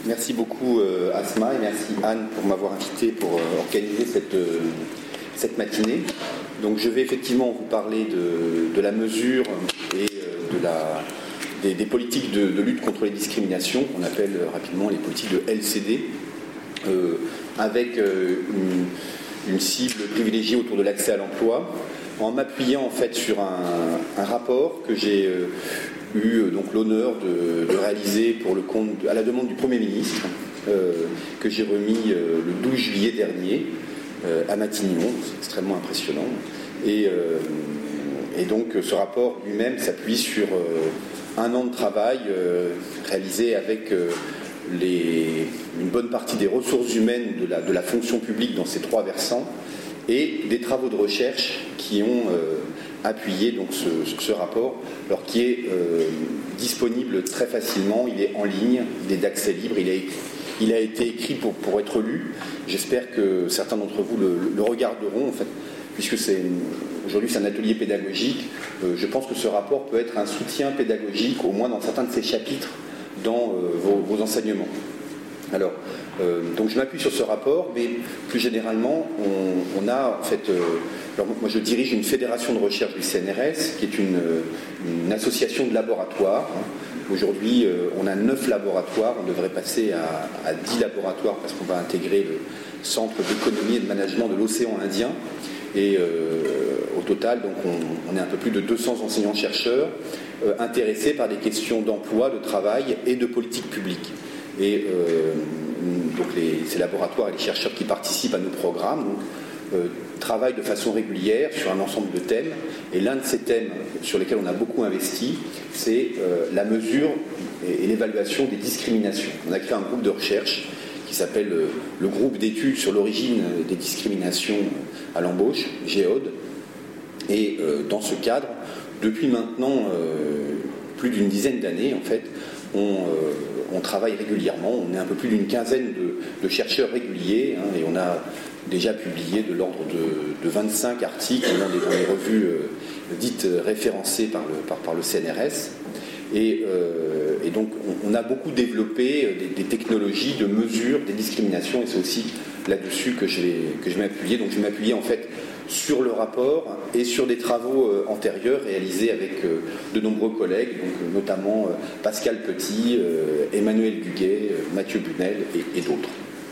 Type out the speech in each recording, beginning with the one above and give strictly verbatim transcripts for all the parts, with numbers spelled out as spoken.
Merci beaucoup euh, Asma et merci Anne pour m'avoir invité pour euh, organiser cette, euh, cette matinée. Donc je vais effectivement vous parler de, de la mesure et euh, de la, des, des politiques de, de lutte contre les discriminations, qu'on appelle euh, rapidement les politiques de L C D, euh, avec euh, une, une cible privilégiée autour de l'accès à l'emploi, en m'appuyant en fait sur un, un rapport que j'ai euh, eu donc l'honneur de, de réaliser pour le compte, à la demande du Premier ministre, euh, que j'ai remis euh, le douze juillet dernier euh, à Matignon. C'est extrêmement impressionnant. Et, euh, et donc ce rapport lui-même s'appuie sur euh, un an de travail euh, réalisé avec euh, les, une bonne partie des ressources humaines de la, de la fonction publique dans ces trois versants et des travaux de recherche qui ont euh, appuyé donc ce, ce rapport, alors qui est euh, disponible très facilement, il est en ligne, il est d'accès libre, il, est, il a été écrit pour, pour être lu. J'espère que certains d'entre vous le, le regarderont, en fait, puisque c'est aujourd'hui c'est un atelier pédagogique. Euh, je pense que ce rapport peut être un soutien pédagogique, au moins dans certains de ses chapitres, dans euh, vos, vos enseignements. Alors, euh, donc je m'appuie sur ce rapport, mais plus généralement, on, on a en fait, euh, alors moi je dirige une fédération de recherche du C N R S, qui est une, une association de laboratoires. Aujourd'hui, euh, on a neuf laboratoires, on devrait passer à, à dix laboratoires parce qu'on va intégrer le Centre d'économie et de management de l'océan Indien. Et euh, au total, donc on, on est un peu plus de deux cents enseignants-chercheurs euh, intéressés par des questions d'emploi, de travail et de politique publique. Et euh, donc les, ces laboratoires et les chercheurs qui participent à nos programmes donc, euh, travaillent de façon régulière sur un ensemble de thèmes. Et l'un de ces thèmes sur lesquels on a beaucoup investi, c'est euh, la mesure et, et l'évaluation des discriminations. On a créé un groupe de recherche qui s'appelle euh, le groupe d'études sur l'origine des discriminations à l'embauche, GEOD. Et euh, dans ce cadre, depuis maintenant euh, plus d'une dizaine d'années, en fait, on... Euh, On travaille régulièrement, on est un peu plus d'une quinzaine de, de chercheurs réguliers hein, et on a déjà publié de l'ordre de, de vingt-cinq articles dans les, dans les revues euh, dites référencées par le, par, par le C N R S. Et, euh, et donc on, on a beaucoup développé des, des technologies de mesure des discriminations et c'est aussi là-dessus que je vais, que je vais m'appuyer. Donc je vais m'appuyer en fait sur le rapport et sur des travaux euh, antérieurs réalisés avec euh, de nombreux collègues, donc, euh, notamment euh, Pascal Petit, euh, Emmanuel Duguet, euh, Mathieu Bunel et, et d'autres.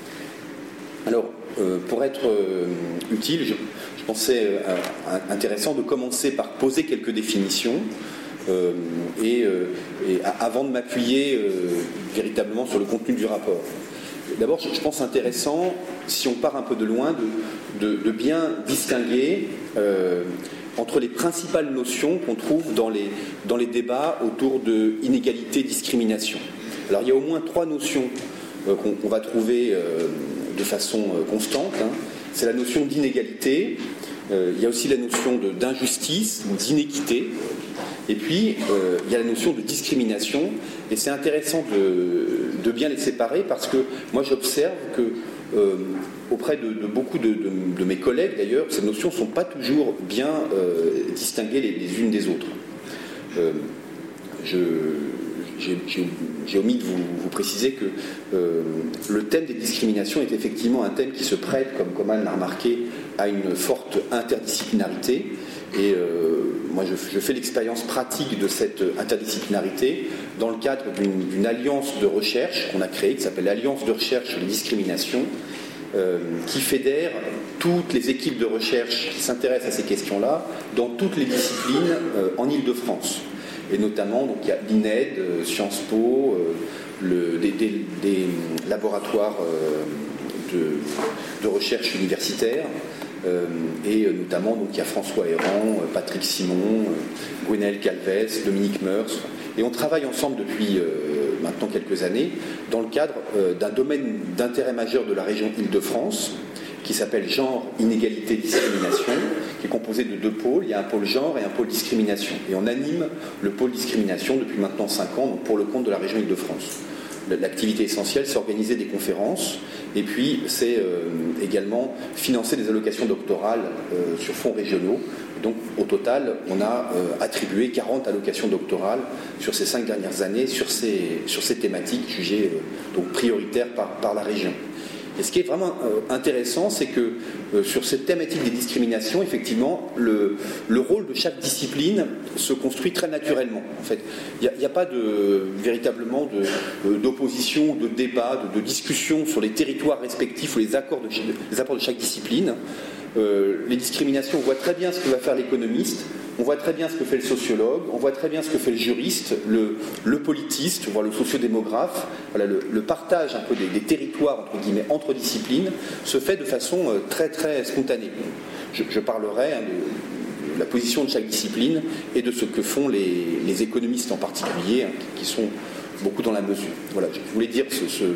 Alors, euh, pour être euh, utile, je, je pensais euh, intéressant de commencer par poser quelques définitions euh, et, euh, et avant de m'appuyer euh, véritablement sur le contenu du rapport. D'abord, je pense intéressant, si on part un peu de loin, de, de, de bien distinguer euh, entre les principales notions qu'on trouve dans les, dans les débats autour de inégalité, discrimination. Alors, il y a au moins trois notions euh, qu'on, qu'on va trouver euh, de façon euh, constante. Hein. C'est la notion d'inégalité, euh, il y a aussi la notion de, d'injustice, d'inéquité, et puis euh, il y a la notion de discrimination, et c'est intéressant de, de bien les séparer parce que moi j'observe que euh, auprès de, de beaucoup de, de, de mes collègues d'ailleurs, ces notions ne sont pas toujours bien euh, distinguées les, les unes des autres. Euh, je, j'ai, j'ai, j'ai omis de vous, vous préciser que euh, le thème des discriminations est effectivement un thème qui se prête, comme, comme Anne l'a remarqué, à une forte interdisciplinarité. Et euh, moi, je, je fais l'expérience pratique de cette interdisciplinarité dans le cadre d'une, d'une alliance de recherche qu'on a créée, qui s'appelle l'Alliance de recherche sur les discriminations, euh, qui fédère toutes les équipes de recherche qui s'intéressent à ces questions-là dans toutes les disciplines euh, en Île-de-France. Et notamment, donc, il y a l'I N E D, euh, Sciences Po, euh, le, des, des, des laboratoires euh, de, de recherche universitaire. Euh, et notamment, donc, il y a François Héran, Patrick Simon, euh, Gwenaël Calvez, Dominique Meurs. Et on travaille ensemble depuis euh, maintenant quelques années dans le cadre euh, d'un domaine d'intérêt majeur de la région Île-de-France qui s'appelle Genre, Inégalité, Discrimination, qui est composé de deux pôles. Il y a un pôle genre et un pôle discrimination. Et on anime le pôle discrimination depuis maintenant cinq ans, donc pour le compte de la région Île-de-France. l'activité essentielle, c'est organiser des conférences, et puis c'est euh, également financer des allocations doctorales euh, sur fonds régionaux. Donc au total, on a euh, attribué quarante allocations doctorales sur ces cinq dernières années, sur ces, sur ces thématiques jugées euh, donc prioritaires par, par la région. Et ce qui est vraiment euh, intéressant, c'est que euh, sur cette thématique des discriminations, effectivement, le, le rôle de chaque discipline se construit très naturellement. En fait, il n'y a, a pas de, véritablement de, euh, d'opposition, de débat, de, de discussion sur les territoires respectifs ou les, accords de, les apports de chaque discipline. Euh, les discriminations, on voit très bien ce que va faire l'économiste, on voit très bien ce que fait le sociologue, on voit très bien ce que fait le juriste, le, le politiste, voire le sociodémographe. Voilà, le, le partage un peu des, des territoires entre guillemets entre disciplines se fait de façon euh, très très spontanée. Je, je parlerai hein, de, de la position de chaque discipline et de ce que font les, les économistes en particulier, hein, qui, qui sont beaucoup dans la mesure. Voilà, je voulais dire ce, ce,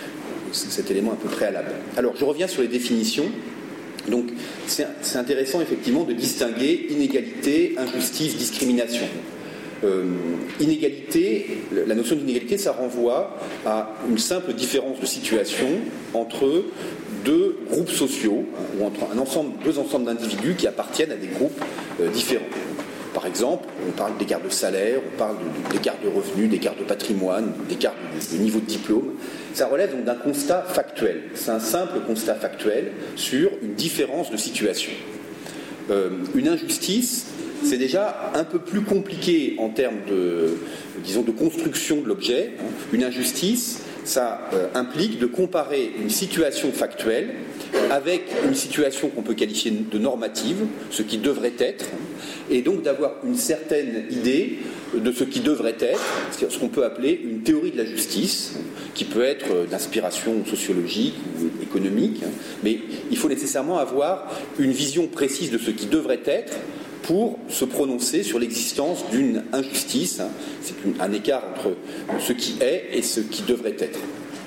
cet élément un peu préalable. Alors, je reviens sur les définitions. Donc, c'est, c'est intéressant effectivement de distinguer inégalité, injustice, discrimination. Euh, inégalité, la notion d'inégalité, ça renvoie à une simple différence de situation entre deux groupes sociaux, hein, ou entre un ensemble, deux ensembles d'individus qui appartiennent à des groupes euh, différents. Par exemple, on parle d'écart de salaire, on parle de, d'écart de revenus, d'écart de patrimoine, d'écart de, de niveau de diplôme. Ça relève donc d'un constat factuel. C'est un simple constat factuel sur une différence de situation. Euh, une injustice, c'est déjà un peu plus compliqué en termes de, disons, de construction de l'objet. Une injustice, ça euh, implique de comparer une situation factuelle avec une situation qu'on peut qualifier de normative, ce qui devrait être, et donc d'avoir une certaine idée de ce qui devrait être, ce qu'on peut appeler une théorie de la justice, qui peut être d'inspiration sociologique ou économique, mais il faut nécessairement avoir une vision précise de ce qui devrait être pour se prononcer sur l'existence d'une injustice. C'est un écart entre ce qui est et ce qui devrait être.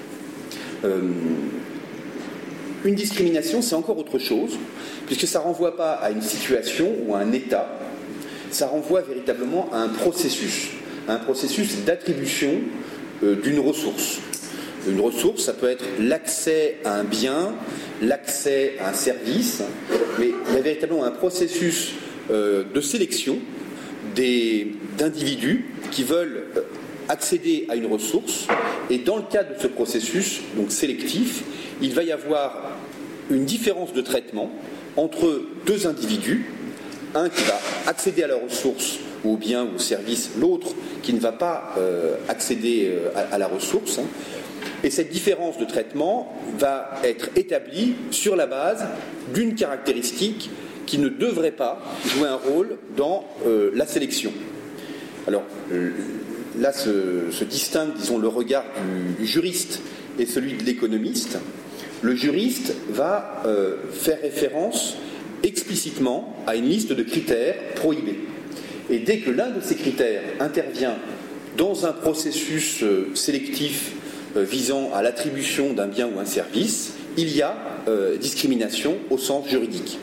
Euh, une discrimination, c'est encore autre chose, puisque ça ne renvoie pas à une situation ou à un état, ça renvoie véritablement à un processus, à un processus d'attribution euh, d'une ressource. Une ressource, ça peut être l'accès à un bien, l'accès à un service, mais il y a véritablement un processus euh, de sélection des, d'individus qui veulent accéder à une ressource, et dans le cadre de ce processus donc sélectif, il va y avoir une différence de traitement entre deux individus, un qui va accéder à la ressource ou au bien ou au service, l'autre qui ne va pas euh, accéder euh, à, à la ressource. Hein. Et cette différence de traitement va être établie sur la base d'une caractéristique qui ne devrait pas jouer un rôle dans euh, la sélection. Alors euh, là se, se distingue, disons, le regard du, du juriste et celui de l'économiste. Le juriste va euh, faire référence explicitement à une liste de critères prohibés. Et dès que l'un de ces critères intervient dans un processus euh, sélectif euh, visant à l'attribution d'un bien ou un service, il y a euh, discrimination au sens juridique.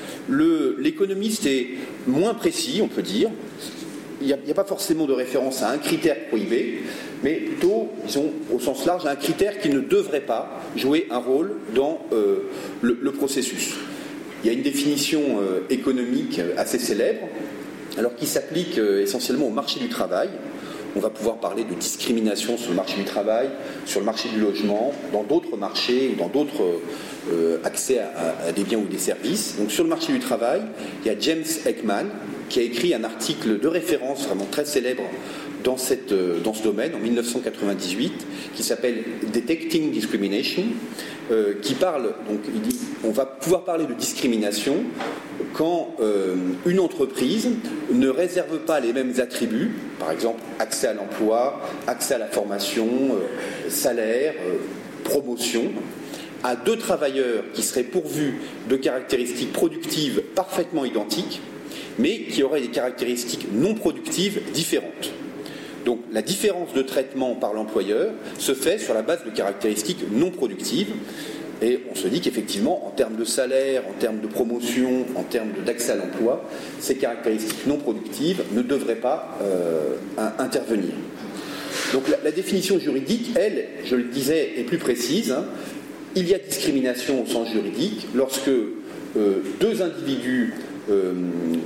Le, l'économiste est moins précis, on peut dire. Il n'y a, a pas forcément de référence à un critère prohibé, mais plutôt, disons, au sens large, à un critère qui ne devrait pas jouer un rôle dans euh, le, le processus. Il y a une définition euh, économique assez célèbre, alors qui s'applique euh, essentiellement au marché du travail. On va pouvoir parler de discrimination sur le marché du travail, sur le marché du logement, dans d'autres marchés ou dans d'autres euh, accès à, à des biens ou des services. Donc sur le marché du travail, il y a James Heckman qui a écrit un article de référence vraiment très célèbre dans, cette, dans ce domaine en mille neuf cent quatre-vingt-dix-huit qui s'appelle Detecting Discrimination, euh, qui parle, donc il dit, on va pouvoir parler de discrimination quand euh, une entreprise ne réserve pas les mêmes attributs, par exemple accès à l'emploi, accès à la formation, euh, salaire, euh, promotion, à deux travailleurs qui seraient pourvus de caractéristiques productives parfaitement identiques, mais qui auraient des caractéristiques non productives différentes. Donc la différence de traitement par l'employeur se fait sur la base de caractéristiques non productives. Et on se dit qu'effectivement, en termes de salaire, en termes de promotion, en termes d'accès à l'emploi, ces caractéristiques non productives ne devraient pas euh, intervenir. Donc la, la définition juridique, elle, je le disais, est plus précise. Hein. Il y a discrimination au sens juridique lorsque euh, deux individus euh,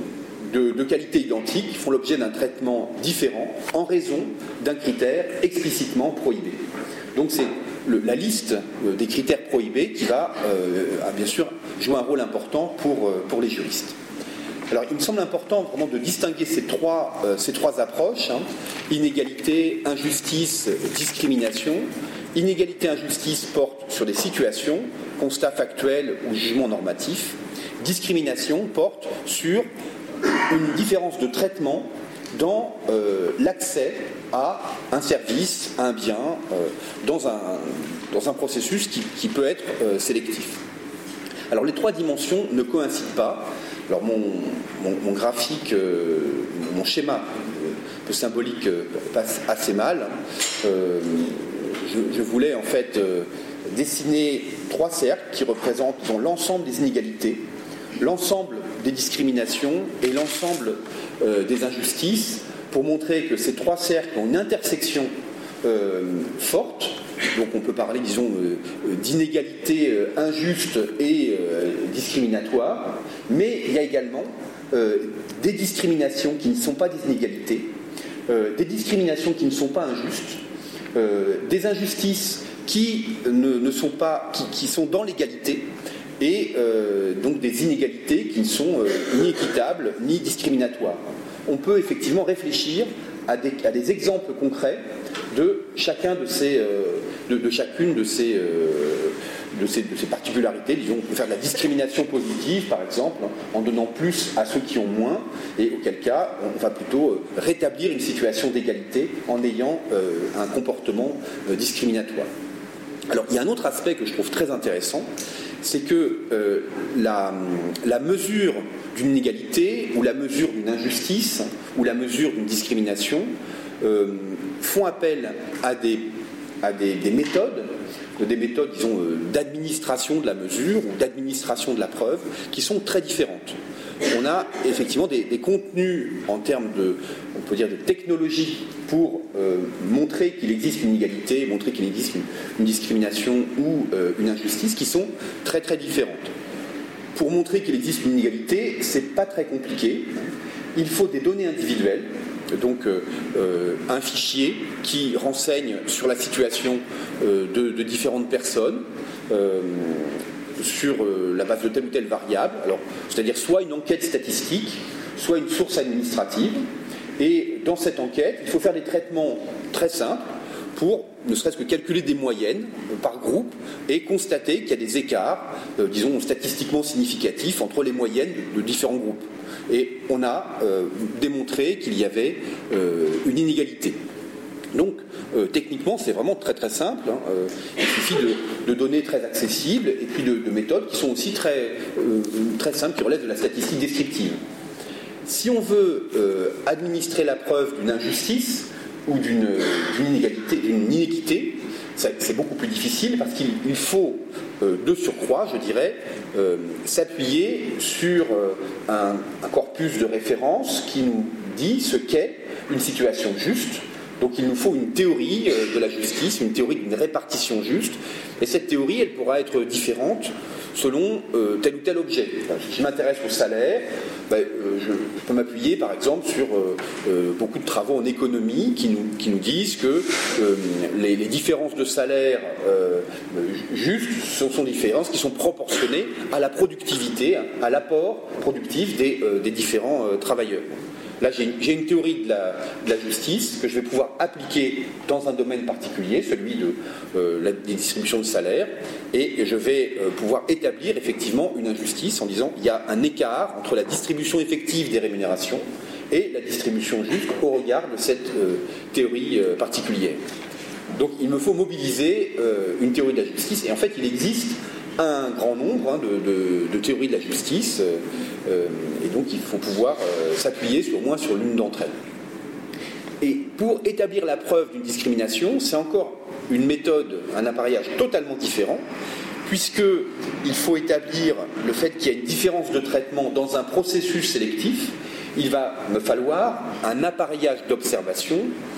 de, de qualité identique font l'objet d'un traitement différent en raison d'un critère explicitement prohibé. Donc c'est le, la liste euh, des critères prohibés qui va, euh, a bien sûr, jouer un rôle important pour, euh, pour les juristes. Alors, il me semble important vraiment de distinguer ces trois, euh, ces trois approches, hein, inégalité, injustice, discrimination. Inégalité, injustice porte sur des situations, constats factuels ou jugements normatifs. Discrimination porte sur une différence de traitement dans euh, l'accès à un service, à un bien, euh, dans, un, dans un processus qui, qui peut être euh, sélectif. Alors, les trois dimensions ne coïncident pas. Alors mon, mon, mon graphique, euh, mon schéma euh, peu symbolique euh, passe assez mal. Euh, je, je voulais en fait euh, dessiner trois cercles qui représentent l'ensemble des inégalités, l'ensemble des discriminations et l'ensemble euh, des injustices, pour montrer que ces trois cercles ont une intersection euh, forte. Donc on peut parler, disons, euh, d'inégalités euh, injustes et euh, discriminatoires, mais il y a également euh, des discriminations qui ne sont pas des inégalités, euh, des discriminations qui ne sont pas injustes, euh, des injustices qui ne, ne sont pas, qui, qui sont dans l'égalité, et euh, donc des inégalités qui ne sont euh, ni équitables ni discriminatoires. On peut effectivement réfléchir à des, à des exemples concrets de chacun de ces, euh, de, de chacune de ces, euh, de, ces, de ces particularités. Disons, on peut faire de la discrimination positive, par exemple, en donnant plus à ceux qui ont moins, et auquel cas, on va plutôt rétablir une situation d'égalité en ayant euh, un comportement euh, discriminatoire. Alors, il y a un autre aspect que je trouve très intéressant, c'est que euh, la, la mesure d'une inégalité, ou la mesure d'une injustice, ou la mesure d'une discrimination, euh, font appel à des, à des, des méthodes, des méthodes, disons, euh, d'administration de la mesure ou d'administration de la preuve, qui sont très différentes. On a effectivement des, des contenus en termes de, on peut dire, de technologie pour euh, montrer qu'il existe une inégalité, montrer qu'il existe une, une discrimination ou euh, une injustice qui sont très très différentes. Pour montrer qu'il existe une inégalité, c'est pas très compliqué. Il faut des données individuelles, donc euh, euh, un fichier qui renseigne sur la situation euh, de, de différentes personnes. Euh, sur euh, la base de telle ou telle variable, alors, c'est-à-dire soit une enquête statistique, soit une source administrative, et dans cette enquête, il faut faire des traitements très simples pour ne serait-ce que calculer des moyennes euh, par groupe et constater qu'il y a des écarts, euh, disons, statistiquement significatifs entre les moyennes de, de différents groupes. Et on a euh, démontré qu'il y avait euh, une inégalité. Donc, euh, techniquement, c'est vraiment très très simple. Hein. Euh, il suffit de, de données très accessibles et puis de, de méthodes qui sont aussi très, euh, très simples, qui relèvent de la statistique descriptive. Si on veut euh, administrer la preuve d'une injustice ou d'une, d'une inégalité, d'une inéquité, ça, c'est beaucoup plus difficile parce qu'il faut, euh, de surcroît, je dirais, euh, s'appuyer sur euh, un, un corpus de référence qui nous dit ce qu'est une situation juste. Donc il nous faut une théorie de la justice, une théorie d'une répartition juste, et cette théorie, elle pourra être différente selon euh, tel ou tel objet. Enfin, si je m'intéresse au salaire, ben, euh, je, je peux m'appuyer par exemple sur euh, euh, beaucoup de travaux en économie qui nous, qui nous disent que euh, les, les différences de salaire euh, justes ce sont des différences qui sont proportionnées à la productivité, à l'apport productif des, euh, des différents euh, travailleurs. Là, j'ai une, j'ai une théorie de la, de la justice que je vais pouvoir appliquer dans un domaine particulier, celui de, euh, la, des distributions de salaire, et je vais euh, pouvoir établir effectivement une injustice en disant qu'il y a un écart entre la distribution effective des rémunérations et la distribution juste au regard de cette euh, théorie euh, particulière. Donc, il me faut mobiliser euh, une théorie de la justice, et en fait, il existe un grand nombre hein, de, de, de théories de la justice, euh, et donc il faut pouvoir euh, s'appuyer sur, au moins sur l'une d'entre elles. Et pour établir la preuve d'une discrimination, c'est encore une méthode, un appareillage totalement différent, puisqu'il faut établir le fait qu'il y a une différence de traitement dans un processus sélectif. Il va me falloir un appareillage d'observation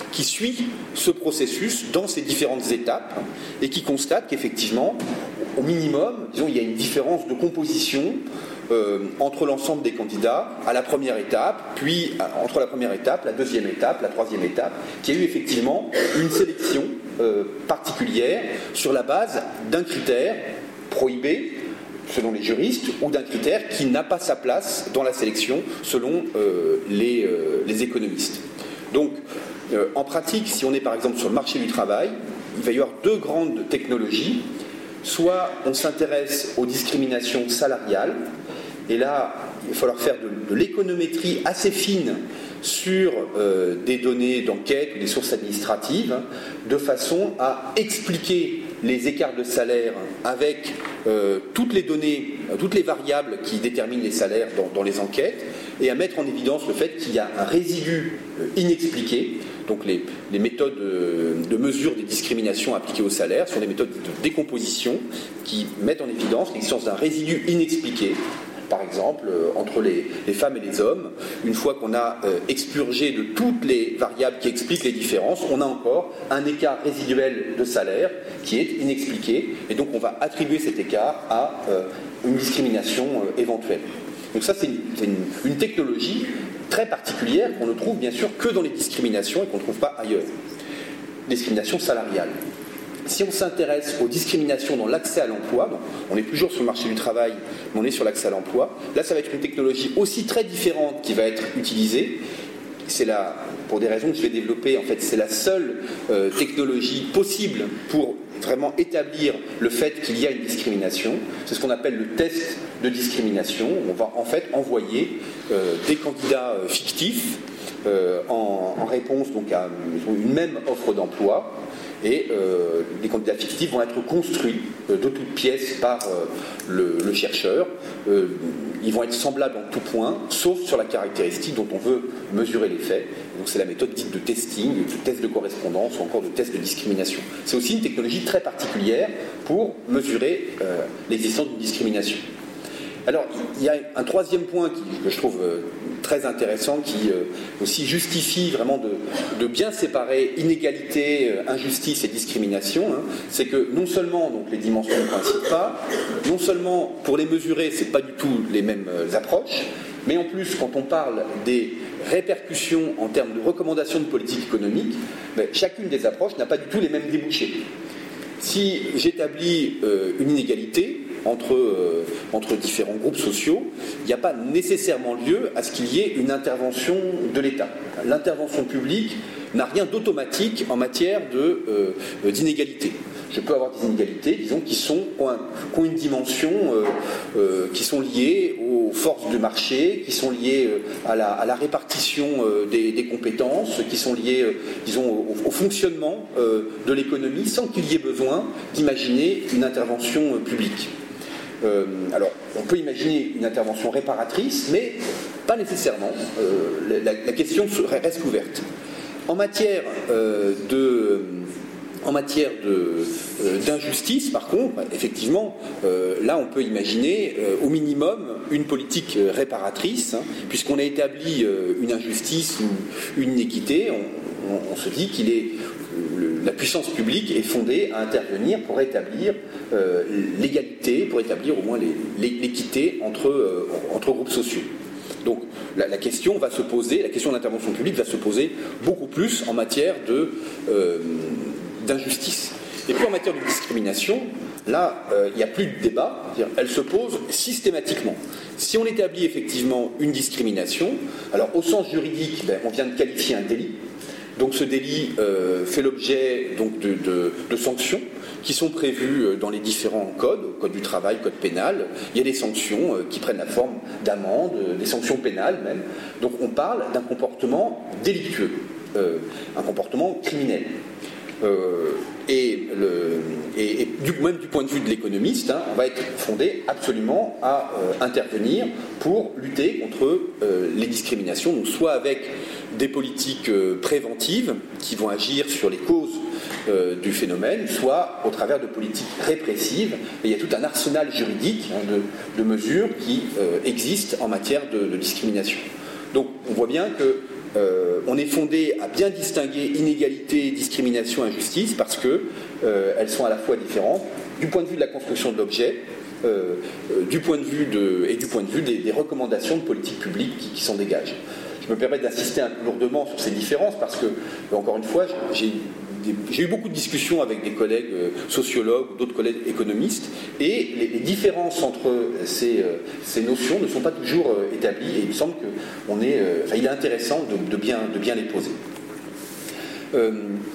qui suit ce processus dans ses différentes étapes et qui constate qu'effectivement, au minimum, disons, il y a une différence de composition euh, entre l'ensemble des candidats à la première étape, puis à, entre la première étape, la deuxième étape, la troisième étape, qui a eu effectivement une sélection euh, particulière sur la base d'un critère prohibé selon les juristes, ou d'un critère qui n'a pas sa place dans la sélection selon euh, les, euh, les économistes. Donc, euh, en pratique, si on est par exemple sur le marché du travail, il va y avoir deux grandes technologies. Soit on s'intéresse aux discriminations salariales, et là, il va falloir faire de, de l'économétrie assez fine sur euh, des données d'enquête ou des sources administratives, de façon à expliquer les écarts de salaire avec euh, toutes les données, toutes les variables qui déterminent les salaires dans, dans les enquêtes, et à mettre en évidence le fait qu'il y a un résidu euh, inexpliqué. Donc les, les méthodes euh, de mesure des discriminations appliquées au salaire sont des méthodes de décomposition qui mettent en évidence l'existence d'un résidu inexpliqué. Par exemple, euh, entre les, les femmes et les hommes, une fois qu'on a euh, expurgé de toutes les variables qui expliquent les différences, on a encore un écart résiduel de salaire qui est inexpliqué, et donc on va attribuer cet écart à euh, une discrimination euh, éventuelle. Donc ça, c'est une, c'est une, une technologie très particulière qu'on ne trouve bien sûr que dans les discriminations et qu'on ne trouve pas ailleurs. Discrimination salariale. Si on s'intéresse aux discriminations dans l'accès à l'emploi, donc on est toujours sur le marché du travail, mais on est sur l'accès à l'emploi, là ça va être une technologie aussi très différente qui va être utilisée. C'est la, pour des raisons que je vais développer, en fait, c'est la seule euh, technologie possible pour vraiment établir le fait qu'il y a une discrimination. C'est ce qu'on appelle le test de discrimination. On va en fait envoyer euh, des candidats euh, fictifs euh, en, en réponse donc à une même offre d'emploi. Et euh, les candidats fictifs vont être construits euh, de toutes pièces par euh, le, le chercheur. Euh, ils vont être semblables en tout point, sauf sur la caractéristique dont on veut mesurer l'effet. Donc c'est la méthode dite de testing, de test de correspondance ou encore de test de discrimination. C'est aussi une technologie très particulière pour mesurer euh, l'existence d'une discrimination. Alors, il y a un troisième point qui, que je trouve euh, très intéressant, qui euh, aussi justifie vraiment de, de bien séparer inégalité, euh, injustice et discrimination. Hein. C'est que non seulement donc, les dimensions ne coïncident pas, non seulement pour les mesurer, ce n'est pas du tout les mêmes euh, approches, mais en plus, quand on parle des répercussions en termes de recommandations de politique économique, ben, chacune des approches n'a pas du tout les mêmes débouchés. Si j'établis euh, une inégalité entre, euh, entre différents groupes sociaux, il n'y a pas nécessairement lieu à ce qu'il y ait une intervention de l'État. L'intervention publique n'a rien d'automatique en matière de, euh, d'inégalité. Je peux avoir des inégalités, disons, qui, sont, qui, ont, un, qui ont une dimension, euh, euh, qui sont liées aux forces de marché, qui sont liées euh, à, la, à la répartition euh, des, des compétences, qui sont liées, euh, disons, au, au fonctionnement euh, de l'économie, sans qu'il y ait besoin d'imaginer une intervention euh, publique. Euh, alors, on peut imaginer une intervention réparatrice, mais pas nécessairement. Euh, la, la question reste ouverte. En matière euh, de... En matière de, euh, d'injustice, par contre, effectivement, euh, là on peut imaginer euh, au minimum une politique euh, réparatrice, hein, puisqu'on a établi euh, une injustice ou une inéquité, on, on, on se dit qu'il est le, la puissance publique est fondée à intervenir pour établir euh, l'égalité, pour établir au moins les, les, l'équité entre, euh, entre groupes sociaux. Donc la, la question va se poser, la question d'intervention publique va se poser beaucoup plus en matière de euh, d'injustice. Et puis en matière de discrimination, là, euh, il n'y a plus de débat, c'est-à-dire, elle se pose systématiquement. Si on établit effectivement une discrimination, alors au sens juridique, ben, on vient de qualifier un délit. Donc ce délit euh, fait l'objet donc, de, de, de sanctions qui sont prévues dans les différents codes, code du travail, code pénal. Il y a des sanctions euh, qui prennent la forme d'amendes, des sanctions pénales même. Donc on parle d'un comportement délictueux, euh, un comportement criminel. Euh, et, le, et, et du, même du point de vue de l'économiste, hein, on va être fondé absolument à euh, intervenir pour lutter contre euh, les discriminations, donc soit avec des politiques euh, préventives qui vont agir sur les causes euh, du phénomène, soit au travers de politiques répressives. Et il y a tout un arsenal juridique hein, de, de mesures qui euh, existent en matière de, de discrimination. Donc on voit bien que euh, on est fondé à bien distinguer inégalité, discrimination, injustice, parce qu'elles euh, sont à la fois différentes du point de vue de la construction de l'objet, euh, euh, du point de vue de, et du point de vue des, des recommandations de politique publique qui, qui s'en dégagent. Je me permets d'insister un peu lourdement sur ces différences parce que, encore une fois, j'ai, j'ai eu beaucoup de discussions avec des collègues sociologues ou d'autres collègues économistes, et les, les différences entre ces, ces notions ne sont pas toujours établies, et il me semble qu'on est, enfin, il est intéressant de, de, bien, de bien les poser. Euh,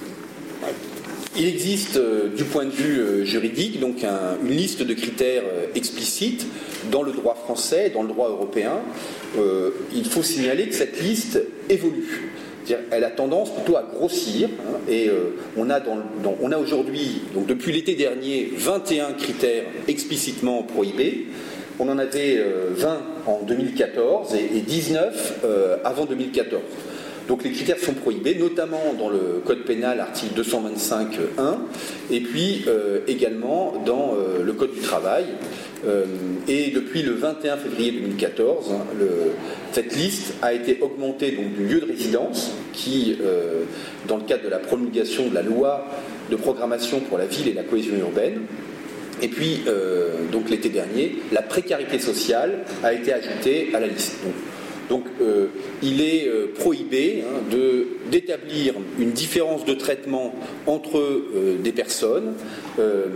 Il existe, euh, du point de vue euh, juridique, donc un, une liste de critères euh, explicites dans le droit français, dans le droit européen. Euh, il faut signaler que cette liste évolue. C'est-à-dire, elle a tendance plutôt à grossir, hein, et euh, on a, dans, dans, on a aujourd'hui, donc depuis l'été dernier, vingt et un critères explicitement prohibés. On en avait euh, vingt en deux mille quatorze et, et dix-neuf euh, avant deux mille quatorze. Donc les critères sont prohibés, notamment dans le Code pénal, article deux cent vingt-cinq un, et puis euh, également dans euh, le Code du travail. Euh, et depuis le vingt et un février deux mille quatorze, hein, le, cette liste a été augmentée donc, du lieu de résidence, qui, euh, dans le cadre de la promulgation de la loi de programmation pour la ville et la cohésion urbaine, et puis, euh, donc l'été dernier, la précarité sociale a été ajoutée à la liste. Donc, Donc euh, il est euh, prohibé hein, de, d'établir une différence de traitement entre euh, des personnes euh,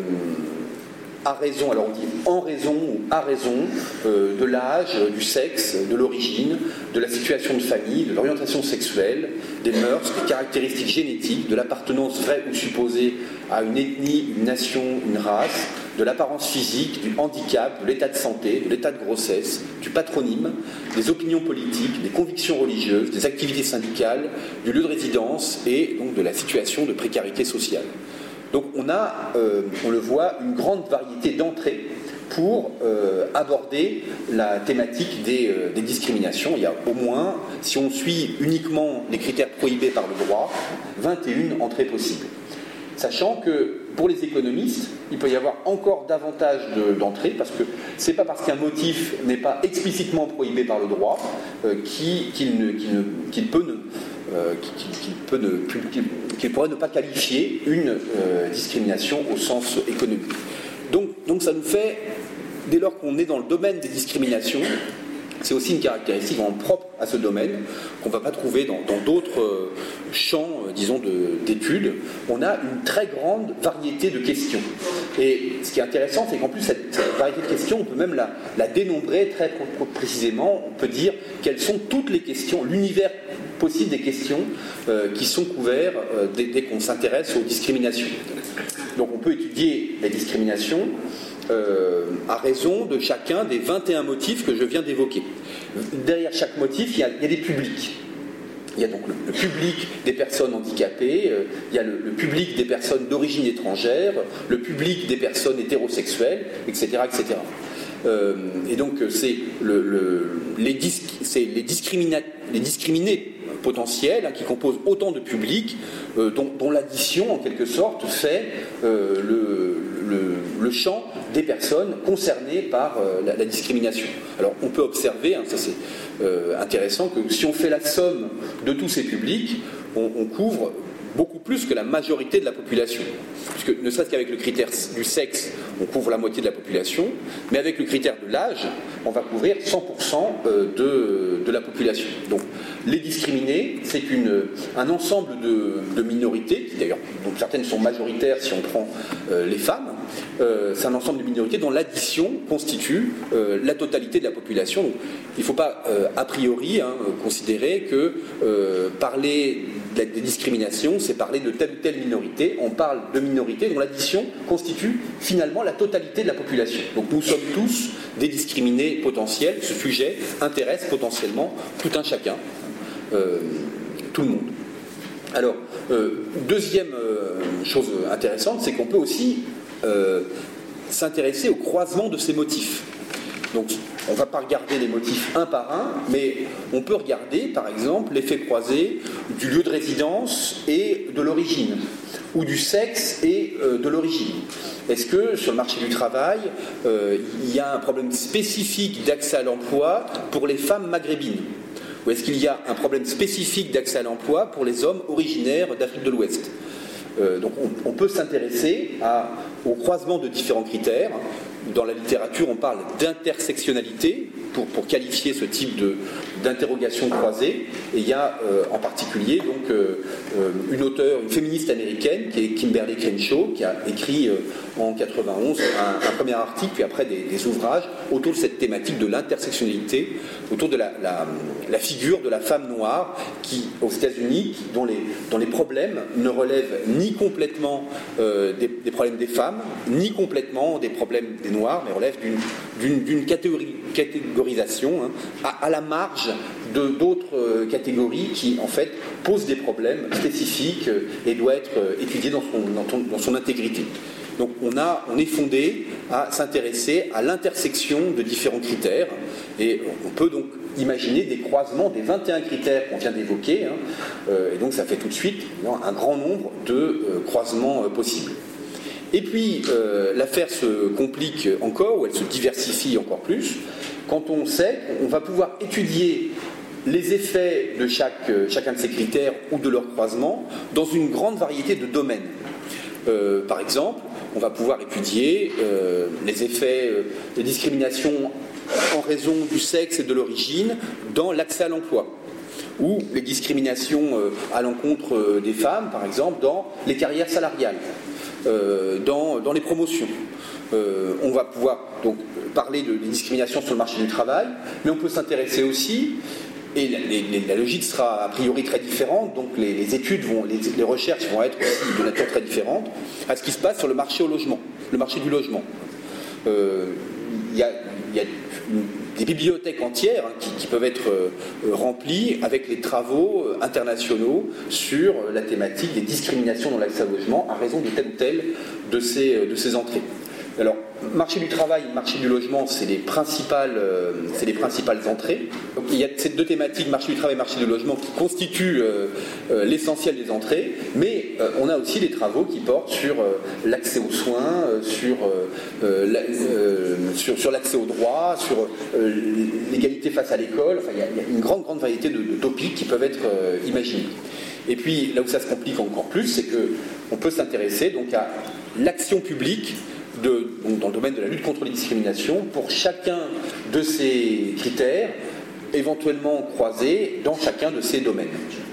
à raison, alors on dit en raison ou à raison euh, de l'âge, du sexe, de l'origine, de la situation de famille, de l'orientation sexuelle, des mœurs, des caractéristiques génétiques, de l'appartenance vraie ou supposée à une ethnie, une nation, une race, de l'apparence physique, du handicap, de l'état de santé, de l'état de grossesse, du patronyme, des opinions politiques, des convictions religieuses, des activités syndicales, du lieu de résidence et donc de la situation de précarité sociale. Donc on a, euh, on le voit, une grande variété d'entrées pour euh, aborder la thématique des, euh, des discriminations. Il y a au moins, si on suit uniquement les critères prohibés par le droit, vingt et une entrées possibles. Sachant que pour les économistes, il peut y avoir encore davantage de, d'entrées, parce que ce n'est pas parce qu'un motif n'est pas explicitement prohibé par le droit euh, qu'il, qu'il, ne, qu'il, ne, qu'il peut ne Euh, qu'il, qu'il, peut ne, qu'il, qu'il pourrait ne pas qualifier une euh, discrimination au sens économique. Donc, donc ça nous fait, dès lors qu'on est dans le domaine des discriminations, c'est aussi une caractéristique vraiment propre à ce domaine qu'on ne va pas trouver dans, dans d'autres euh, champs, euh, disons, de, d'études. On a une très grande variété de questions. Et ce qui est intéressant, c'est qu'en plus, cette, cette variété de questions, on peut même la, la dénombrer très précisément. On peut dire quelles sont toutes les questions, l'univers possible des questions euh, qui sont couverts euh, dès, dès qu'on s'intéresse aux discriminations. Donc on peut étudier les discriminations euh, à raison de chacun des vingt et un motifs que je viens d'évoquer. Derrière chaque motif, il y a, il y a des publics. Il y a donc le, le public des personnes handicapées, euh, il y a le, le public des personnes d'origine étrangère, le public des personnes hétérosexuelles, et cetera, et cetera. Euh, et donc c'est, le, le, les, dis, c'est les, discrimina, les discriminés potentiels hein, qui composent autant de publics euh, dont, dont l'addition en quelque sorte fait euh, le, le, le champ des personnes concernées par euh, la, la discrimination. Alors on peut observer, hein, ça c'est euh, intéressant, que si on fait la somme de tous ces publics, on, on couvre beaucoup plus que la majorité de la population. Puisque ne serait-ce qu'avec le critère du sexe, on couvre la moitié de la population, mais avec le critère de l'âge, on va couvrir cent pour cent de, de la population. Donc les discriminés, c'est une, un ensemble de, de minorités, qui d'ailleurs, donc certaines sont majoritaires si on prend euh, les femmes, euh, c'est un ensemble de minorités dont l'addition constitue euh, la totalité de la population. Donc, il ne faut pas euh, a priori hein, considérer que euh, parler des discriminations, c'est parler de telle ou telle minorité. On parle de minorités dont l'addition constitue finalement la totalité de la population. Donc nous sommes tous des discriminés potentiels. Ce sujet intéresse potentiellement tout un chacun, euh, tout le monde. Alors, euh, deuxième euh, chose intéressante, c'est qu'on peut aussi euh, s'intéresser au croisement de ces motifs. Donc, on ne va pas regarder les motifs un par un, mais on peut regarder, par exemple, l'effet croisé du lieu de résidence et de l'origine, ou du sexe et euh, de l'origine. Est-ce que, sur le marché du travail, euh, il y a un problème spécifique d'accès à l'emploi pour les femmes maghrébines ? ou est-ce qu'il y a un problème spécifique d'accès à l'emploi pour les hommes originaires d'Afrique de l'Ouest ? euh, Donc on, on peut s'intéresser à, au croisement de différents critères. Dans la littérature, on parle d'intersectionnalité pour, pour qualifier ce type de, d'interrogation croisée. Et il y a euh, en particulier donc, euh, une auteure, une féministe américaine qui est Kimberly Crenshaw, qui a écrit euh, en quatre-vingt-onze un, un premier article, puis après des, des ouvrages autour de cette thématique de l'intersectionnalité, autour de la, la, la figure de la femme noire qui, aux États-Unis, dont les, dont les problèmes ne relèvent ni complètement euh, des, des problèmes des femmes, ni complètement des problèmes des noirs, mais relèvent d'une, d'une, d'une catégorie, catégorisation hein, à, à la marge de, d'autres euh, catégories qui, en fait, posent des problèmes spécifiques euh, et doivent être euh, étudiées dans son, dans, ton, dans son intégrité. Donc on, a, on est fondé à s'intéresser à l'intersection de différents critères et on peut donc imaginer des croisements des vingt et un critères qu'on vient d'évoquer hein, euh, et donc ça fait tout de suite un grand nombre de euh, croisements euh, possibles. Et puis euh, l'affaire se complique encore ou elle se diversifie encore plus quand on sait qu'on va pouvoir étudier les effets de chaque, chacun de ces critères ou de leur croisement dans une grande variété de domaines. Euh, par exemple, on va pouvoir étudier euh, les effets euh, de discrimination en raison du sexe et de l'origine dans l'accès à l'emploi, ou les discriminations euh, à l'encontre euh, des femmes, par exemple, dans les carrières salariales, euh, dans, dans les promotions. Euh, on va pouvoir donc parler de, de discrimination sur le marché du travail, mais on peut s'intéresser aussi. Et la, les, la logique sera a priori très différente, donc les, les études, vont, les, les recherches vont être aussi de nature très différente à ce qui se passe sur le marché au logement, le marché du logement. Il euh, y a, y a une, des bibliothèques entières hein, qui, qui peuvent être euh, remplies avec les travaux euh, internationaux sur la thématique des discriminations dans l'accès au logement à raison de telle ou telle de ces, de ces entrées. Alors, marché du travail, marché du logement, c'est les principales, euh, c'est les principales entrées. Donc, il y a ces deux thématiques, marché du travail et marché du logement, qui constituent euh, euh, l'essentiel des entrées, mais euh, on a aussi des travaux qui portent sur euh, l'accès aux soins, euh, sur, euh, la, euh, sur, sur l'accès aux droits, sur euh, l'égalité face à l'école. Enfin, il y a, il y a une grande, grande variété de, de topics qui peuvent être euh, imaginés. Et puis, là où ça se complique encore plus, c'est qu'on peut s'intéresser donc, à l'action publique De, donc dans le domaine de la lutte contre les discriminations, pour chacun de ces critères, éventuellement croisés dans chacun de ces domaines.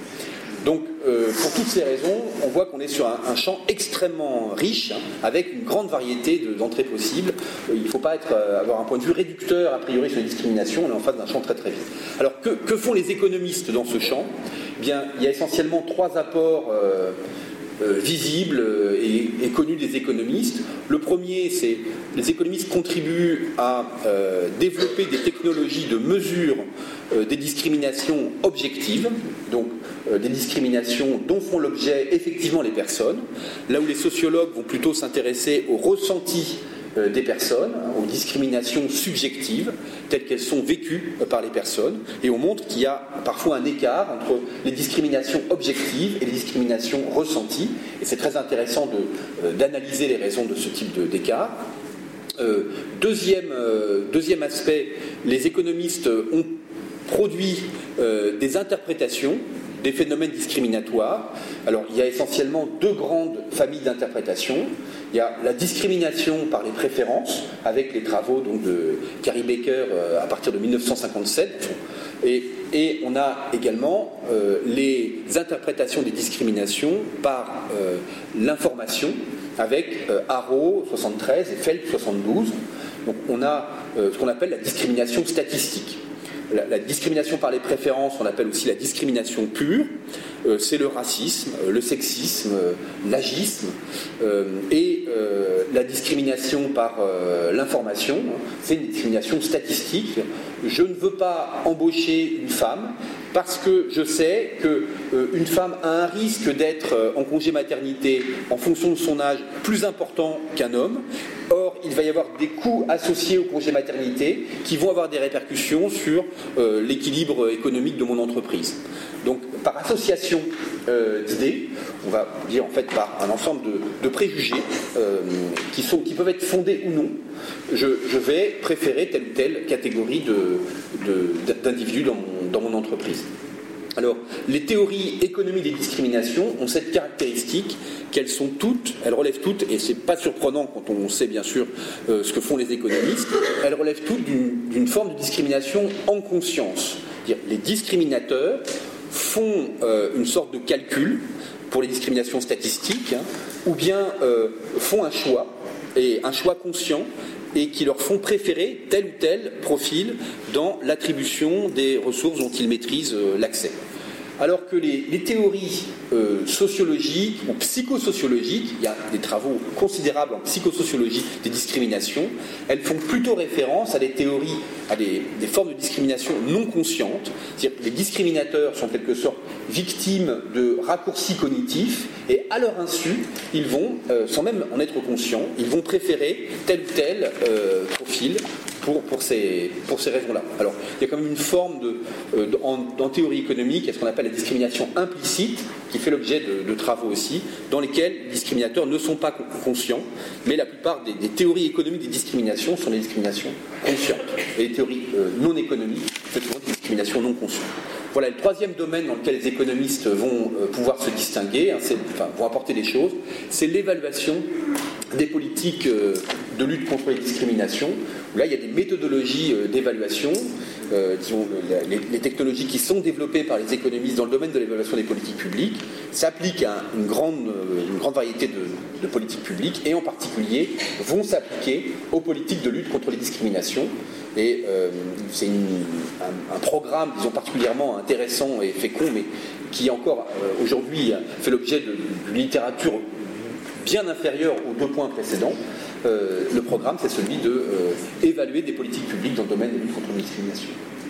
Donc, euh, pour toutes ces raisons, on voit qu'on est sur un, un champ extrêmement riche, hein, avec une grande variété de, d'entrées possibles. Euh, il ne faut pas être, euh, avoir un point de vue réducteur, a priori, sur les discriminations. On est en face d'un champ très très vite. Alors, que, que font les économistes dans ce champ ? Eh bien, il y a essentiellement trois apports euh, Euh, visible euh, et, et connu des économistes. Le premier, c'est les économistes contribuent à euh, développer des technologies de mesure euh, des discriminations objectives, donc euh, des discriminations dont font l'objet effectivement les personnes, là où les sociologues vont plutôt s'intéresser aux ressentis euh, des personnes, hein, aux discriminations subjectives, telles qu'elles sont vécues euh, par les personnes, et on montre qu'il y a parfois un écart entre les discriminations objectives et les discriminations ressenties, et c'est très intéressant de, euh, d'analyser les raisons de ce type de, d'écart. Euh, deuxième, euh, deuxième aspect, les économistes ont produit euh, des interprétations des phénomènes discriminatoires. Alors, il y a essentiellement deux grandes familles d'interprétations. Il y a la discrimination par les préférences, avec les travaux donc, de Carrie Baker euh, à partir de dix-neuf cent cinquante-sept. Et, et on a également euh, les interprétations des discriminations par euh, l'information, avec euh, Haro soixante-treize et Phelps soixante-douze. Donc, on a euh, ce qu'on appelle la discrimination statistique. La, la discrimination par les préférences, on l'appelle aussi la discrimination pure, euh, c'est le racisme, euh, le sexisme, euh, l'agisme, euh, et euh, la discrimination par euh, l'information, c'est une discrimination statistique. Je ne veux pas embaucher une femme parce que je sais qu'une euh, femme a un risque d'être euh, en congé maternité en fonction de son âge plus important qu'un homme. Or, il va y avoir des coûts associés au congé maternité qui vont avoir des répercussions sur euh, l'équilibre économique de mon entreprise. Donc, par association euh, d'idées, on va dire en fait par un ensemble de, de préjugés euh, qui, sont, qui peuvent être fondés ou non, je, je vais préférer telle ou telle catégorie de, de, d'individus dans mon, dans mon entreprise. Alors, les théories économiques des discriminations ont cette caractéristique qu'elles sont toutes, elles relèvent toutes, et c'est pas surprenant quand on sait bien sûr euh, ce que font les économistes, elles relèvent toutes d'une, d'une forme de discrimination en conscience. C'est-à-dire, les discriminateurs font euh, une sorte de calcul pour les discriminations statistiques, hein, ou bien euh, font un choix, et un choix conscient, et qui leur font préférer tel ou tel profil dans l'attribution des ressources dont ils maîtrisent euh, l'accès. Alors que les, les théories euh, sociologiques ou psychosociologiques, il y a des travaux considérables en psychosociologie des discriminations, elles font plutôt référence à des théories, à des, des formes de discrimination non conscientes. C'est-à-dire que les discriminateurs sont en quelque sorte victimes de raccourcis cognitifs et à leur insu, ils vont, euh, sans même en être conscients, ils vont préférer tel ou tel euh, profil Pour, pour, ces, pour ces raisons-là. Alors, il y a quand même une forme de, euh, de, en, en théorie économique, il y a ce qu'on appelle la discrimination implicite, qui fait l'objet de, de travaux aussi, dans lesquels les discriminateurs ne sont pas conscients, mais la plupart des, des théories économiques des discriminations sont des discriminations conscientes. Et les théories euh, non économiques, c'est souvent des discriminations non conscientes. Voilà, le troisième domaine dans lequel les économistes vont euh, pouvoir se distinguer, hein, c'est, enfin, vont apporter des choses, c'est l'évaluation des politiques euh, de lutte contre les discriminations. Là, il y a des méthodologies euh, d'évaluation, euh, disons, les, les technologies qui sont développées par les économistes dans le domaine de l'évaluation des politiques publiques s'appliquent à une grande, euh, une grande variété de, de politiques publiques et en particulier vont s'appliquer aux politiques de lutte contre les discriminations. Et euh, c'est une, un, un programme, disons, particulièrement intéressant et fécond, mais qui encore euh, aujourd'hui fait l'objet de, de littérature bien inférieure aux deux points précédents. Euh, le programme, c'est celui de euh, évaluer des politiques publiques dans le domaine de lutte contre les discriminations.